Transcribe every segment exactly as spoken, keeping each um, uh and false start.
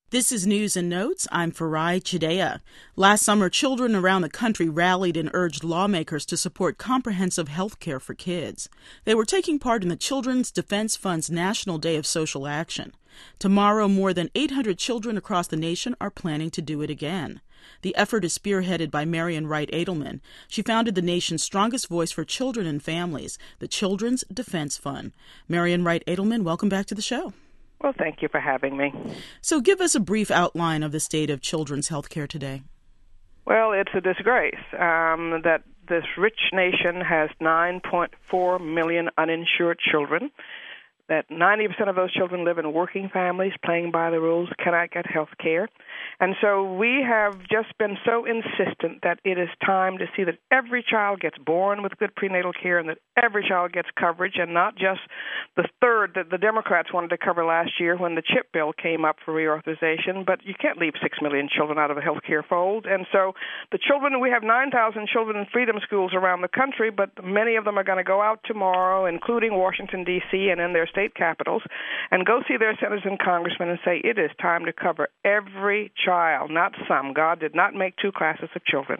This is News and Notes. I'm Farai Chideya. Last summer, children around the country rallied and urged lawmakers to support comprehensive health care for kids. They were taking part in the Children's Defense Fund's National Day of Social Action. Tomorrow, more than eight hundred children across the nation are planning to do it again. The effort is spearheaded by Marian Wright Edelman. She founded the nation's strongest voice for children and families, the Children's Defense Fund. Marian Wright Edelman, welcome back to the show. Well, thank you for having me. So give us a brief outline of the state of children's health care today. Well, it's a disgrace um, that this rich nation has nine point four million uninsured children, that ninety percent of those children live in working families, playing by the rules, cannot get health care. And so we have just been so insistent that it is time to see that every child gets born with good prenatal care and that every child gets coverage, and not just the third that the Democrats wanted to cover last year when the CHIP bill came up for reauthorization. But you can't leave six million children out of a health care fold. And so the children, we have nine thousand children in freedom schools around the country, but many of them are going to go out tomorrow, including Washington, D C, and in their state capitals, and go see their senators and congressmen and say, it is time to cover every child, not some. God did not make two classes of children.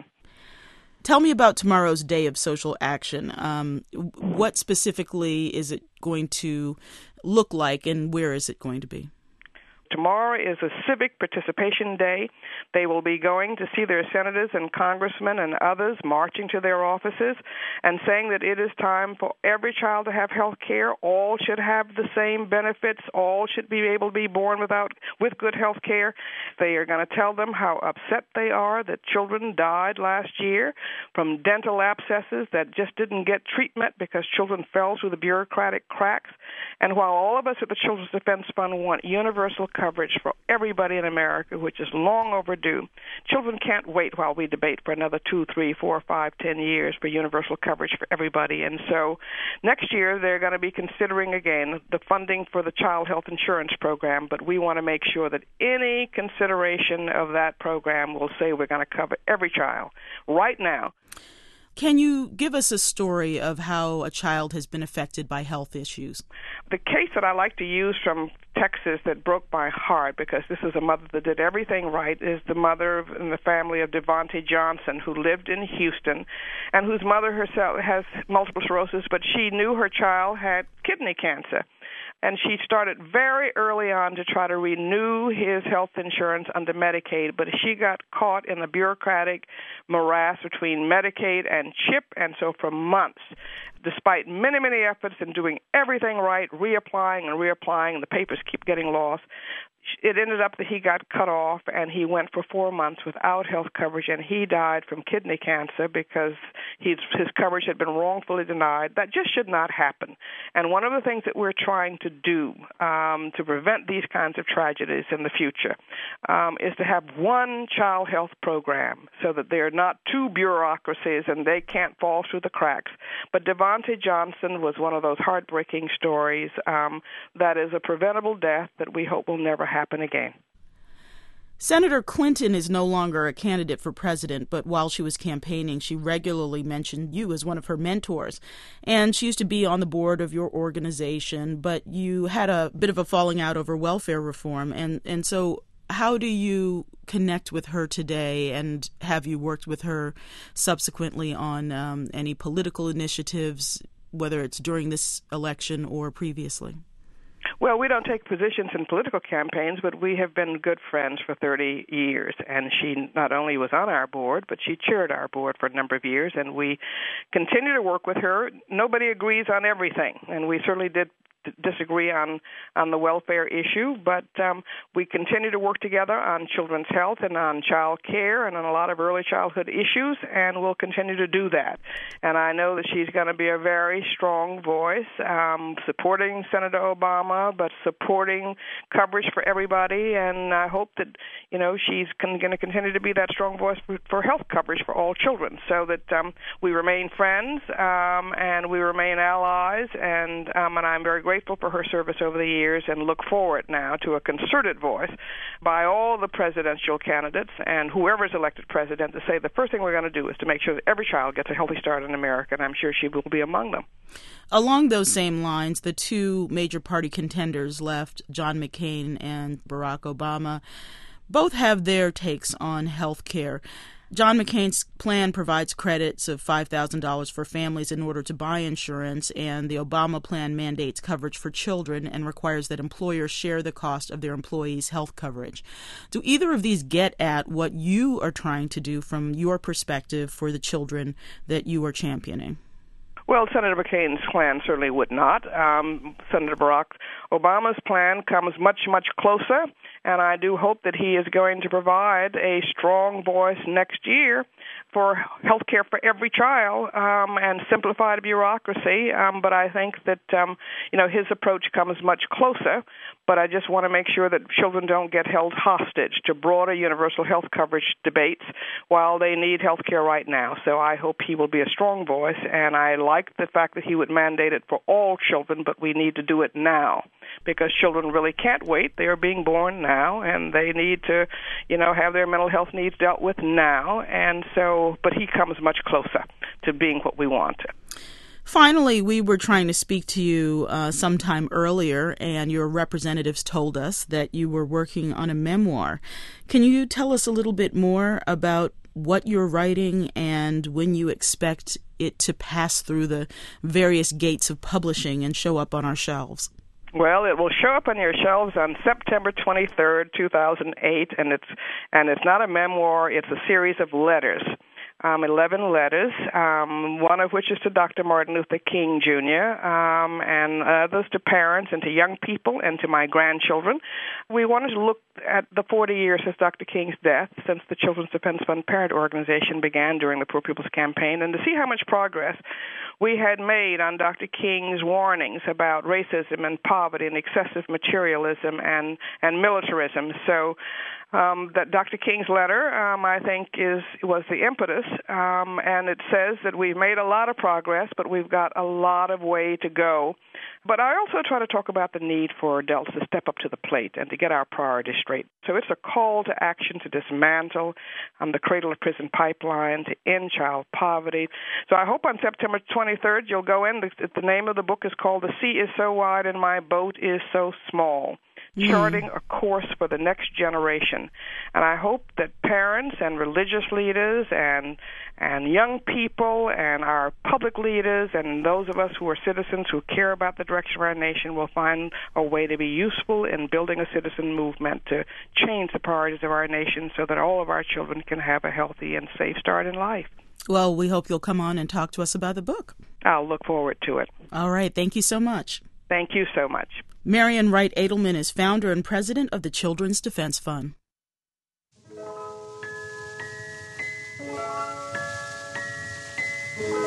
Tell me about tomorrow's Day of Social Action. Um, what specifically is it going to look like, and where is it going to be? Tomorrow is a civic participation day. They will be going to see their senators and congressmen and others marching to their offices and saying that it is time for every child to have health care. All should have the same benefits. All should be able to be born without with good health care. They are going to tell them how upset they are that children died last year from dental abscesses that just didn't get treatment because children fell through the bureaucratic cracks. And while all of us at the Children's Defense Fund want universal coverage for everybody in America, which is long overdue, children can't wait while we debate for another two, three, four, five, ten years for universal coverage for everybody. And so next year they're going to be considering again the funding for the Child Health Insurance Program, but we want to make sure that any consideration of that program will say we're going to cover every child right now. Can you give us a story of how a child has been affected by health issues? The case that I like to use from Texas that broke my heart, because this is a mother that did everything right, is the mother in the family of Devontae Johnson, who lived in Houston and whose mother herself has multiple sclerosis, but she knew her child had kidney cancer. And she started very early on to try to renew his health insurance under Medicaid, but she got caught in the bureaucratic morass between Medicaid and CHIP, and so for months, despite many, many efforts in doing everything right, reapplying and reapplying, and the papers keep getting lost, it ended up that he got cut off, and he went for four months without health coverage, and he died from kidney cancer because his, his coverage had been wrongfully denied. That just should not happen. And one of the things that we're trying to do um, to prevent these kinds of tragedies in the future um, is to have one child health program so that there are not two bureaucracies and they can't fall through the cracks. But Devontae Johnson was one of those heartbreaking stories um, that is a preventable death that we hope will never happen. happen again. Senator Clinton is no longer a candidate for president, but while she was campaigning, she regularly mentioned you as one of her mentors. And she used to be on the board of your organization, but you had a bit of a falling out over welfare reform. And, and so how do you connect with her today, and have you worked with her subsequently on um, any political initiatives, whether it's during this election or previously? Well, we don't take positions in political campaigns, but we have been good friends for thirty years. And she not only was on our board, but she chaired our board for a number of years. And we continue to work with her. Nobody agrees on everything, and we certainly did disagree on, on the welfare issue, but um, we continue to work together on children's health and on child care and on a lot of early childhood issues, and we'll continue to do that. And I know that she's going to be a very strong voice, um, supporting Senator Obama, but supporting coverage for everybody, and I hope that, you know, she's con- going to continue to be that strong voice for, for health coverage for all children, so that um, we remain friends um, and we remain allies, and, um, and I'm very grateful grateful for her service over the years and look forward now to a concerted voice by all the presidential candidates and whoever is elected president to say the first thing we're going to do is to make sure that every child gets a healthy start in America, and I'm sure she will be among them. Along those same lines, the two major party contenders left, John McCain and Barack Obama, both have their takes on health care. John McCain's plan provides credits of five thousand dollars for families in order to buy insurance, and the Obama plan mandates coverage for children and requires that employers share the cost of their employees' health coverage. Do either of these get at what you are trying to do from your perspective for the children that you are championing? Well, Senator McCain's plan certainly would not. Um, Senator Barack Obama's plan comes much, much closer, and I do hope that he is going to provide a strong voice next year for health care for every child um, and simplify the bureaucracy. Um, but I think that, um, you know, his approach comes much closer. But I just want to make sure that children don't get held hostage to broader universal health coverage debates while they need health care right now. So I hope he will be a strong voice, and I like the fact that he would mandate it for all children, but we need to do it now because children really can't wait. They are being born now, and they need to, you know, have their mental health needs dealt with now. And so, but he comes much closer to being what we want. Finally, we were trying to speak to you uh, sometime earlier, and your representatives told us that you were working on a memoir. Can you tell us a little bit more about what you're writing and when you expect it to pass through the various gates of publishing and show up on our shelves? Well, it will show up on your shelves on September twenty-third, two thousand eight, and it's and it's not a memoir, it's a series of letters. Um, eleven letters, um, one of which is to Doctor Martin Luther King, Junior, um, and others to parents and to young people and to my grandchildren. We wanted to look at the forty years since Doctor King's death, since the Children's Defense Fund parent organization began during the Poor People's Campaign, and to see how much progress we had made on Doctor King's warnings about racism and poverty and excessive materialism and, and militarism. So Um, that Doctor King's letter, um, I think, is was the impetus, um, and it says that we've made a lot of progress, but we've got a lot of way to go. But I also try to talk about the need for adults to step up to the plate and to get our priorities straight. So it's a call to action to dismantle um, the cradle-to-prison pipeline, to end child poverty. So I hope on September twenty-third you'll go in. The, the name of the book is called The Sea is So Wide and My Boat is So Small. Charting a course for the next generation. And I hope that parents and religious leaders and and young people and our public leaders and those of us who are citizens who care about the direction of our nation will find a way to be useful in building a citizen movement to change the priorities of our nation so that all of our children can have a healthy and safe start in life. Well, we hope you'll come on and talk to us about the book. I'll look forward to it. All right. Thank you so much. Thank you so much. Marian Wright Edelman is founder and president of the Children's Defense Fund. Thank you.